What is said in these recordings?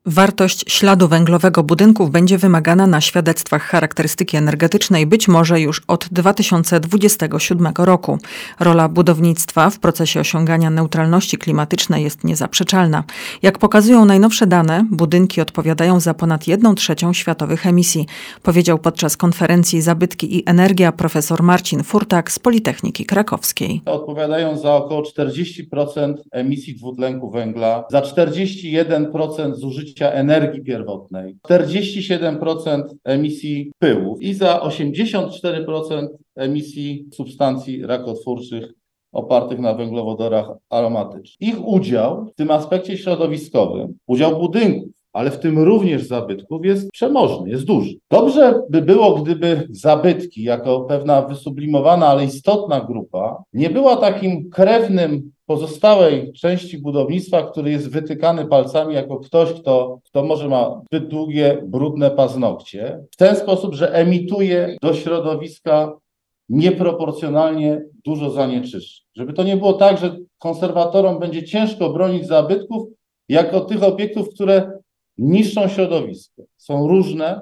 Wartość śladu węglowego budynków będzie wymagana na świadectwach charakterystyki energetycznej być może już od 2027 roku. Rola budownictwa w procesie osiągania neutralności klimatycznej jest niezaprzeczalna. Jak pokazują najnowsze dane, budynki odpowiadają za ponad 1/3 światowych emisji, powiedział podczas konferencji Zabytki i Energia profesor Marcin Furtak z Politechniki Krakowskiej. Odpowiadają za około 40% emisji dwutlenku węgla, za 41% zużycia energii pierwotnej, 47% emisji pyłów i za 84% emisji substancji rakotwórczych opartych na węglowodorach aromatycznych. Ich udział w tym aspekcie środowiskowym, udział budynków, ale w tym również zabytków jest przemożny, jest duży. Dobrze by było, gdyby zabytki jako pewna wysublimowana, ale istotna grupa nie była takim krewnym pozostałej części budownictwa, który jest wytykany palcami jako ktoś, kto może ma zbyt długie, brudne paznokcie, w ten sposób, że emituje do środowiska nieproporcjonalnie dużo zanieczyszczeń. Żeby to nie było tak, że konserwatorom będzie ciężko bronić zabytków jako tych obiektów, które niszczą środowisko. Są różne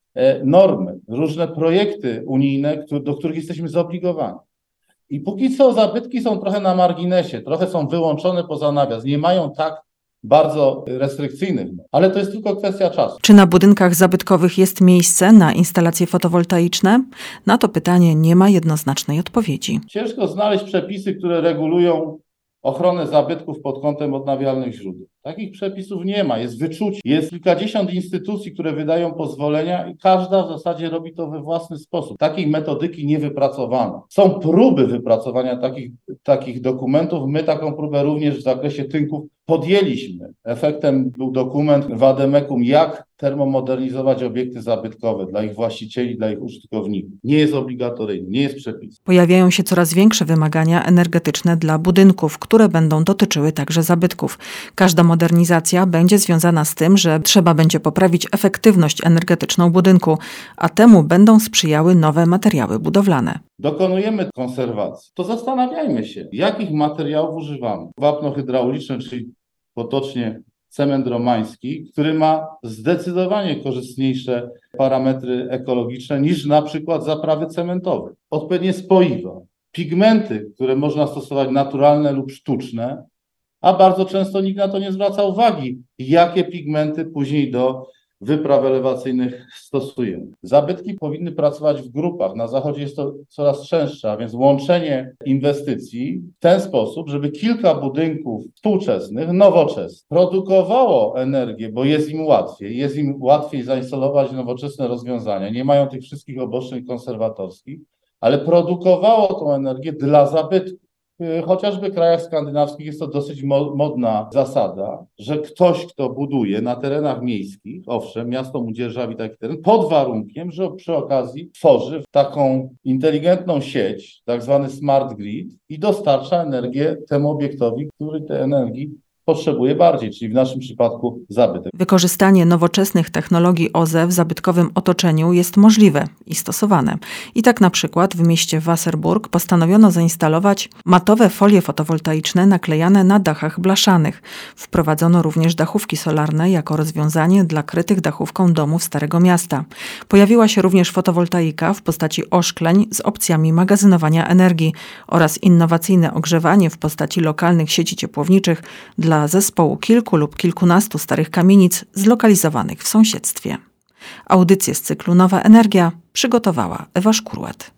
normy, różne projekty unijne, do których jesteśmy zobligowani. I póki co zabytki są trochę na marginesie, trochę są wyłączone poza nawias, nie mają tak bardzo restrykcyjnych, ale to jest tylko kwestia czasu. Czy na budynkach zabytkowych jest miejsce na instalacje fotowoltaiczne? Na to pytanie nie ma jednoznacznej odpowiedzi. Ciężko znaleźć przepisy, które regulują ochronę zabytków pod kątem odnawialnych źródeł. Takich przepisów nie ma, jest wyczucie. Jest kilkadziesiąt instytucji, które wydają pozwolenia i każda w zasadzie robi to we własny sposób. Takiej metodyki nie wypracowano. Są próby wypracowania takich dokumentów. My taką próbę również w zakresie tynków podjęliśmy. Efektem był dokument Wademekum, jak termomodernizować obiekty zabytkowe dla ich właścicieli, dla ich użytkowników. Nie jest obligatoryjny, nie jest przepis. Pojawiają się coraz większe wymagania energetyczne dla budynków, które będą dotyczyły także zabytków. Każda modernizacja będzie związana z tym, że trzeba będzie poprawić efektywność energetyczną budynku, a temu będą sprzyjały nowe materiały budowlane. Dokonujemy konserwacji. To zastanawiajmy się, jakich materiałów używamy. Wapno hydrauliczne, czyli potocznie cement romański, który ma zdecydowanie korzystniejsze parametry ekologiczne niż na przykład zaprawy cementowe. Odpowiednie spoiwa, pigmenty, które można stosować naturalne lub sztuczne, a bardzo często nikt na to nie zwraca uwagi, jakie pigmenty później do wypraw elewacyjnych stosujemy. Zabytki powinny pracować w grupach. Na zachodzie jest to coraz częstsze, a więc łączenie inwestycji w ten sposób, żeby kilka budynków współczesnych, nowoczesnych, produkowało energię, bo jest im łatwiej zainstalować nowoczesne rozwiązania. Nie mają tych wszystkich obostrzeń konserwatorskich, ale produkowało tą energię dla zabytków. Chociażby w krajach skandynawskich jest to dosyć modna zasada, że ktoś, kto buduje na terenach miejskich, owszem, miasto mu dzierżawi taki teren, pod warunkiem, że przy okazji tworzy taką inteligentną sieć, tak zwany smart grid i dostarcza energię temu obiektowi, który tej energii potrzebuje bardziej, czyli w naszym przypadku zabytek. Wykorzystanie nowoczesnych technologii OZE w zabytkowym otoczeniu jest możliwe i stosowane. I tak na przykład w mieście Wasserburg postanowiono zainstalować matowe folie fotowoltaiczne naklejane na dachach blaszanych. Wprowadzono również dachówki solarne jako rozwiązanie dla krytych dachówką domów Starego Miasta. Pojawiła się również fotowoltaika w postaci oszkleń z opcjami magazynowania energii oraz innowacyjne ogrzewanie w postaci lokalnych sieci ciepłowniczych dla zespołu kilku lub kilkunastu starych kamienic zlokalizowanych w sąsiedztwie. Audycję z cyklu Nowa Energia przygotowała Ewa Szkurłat.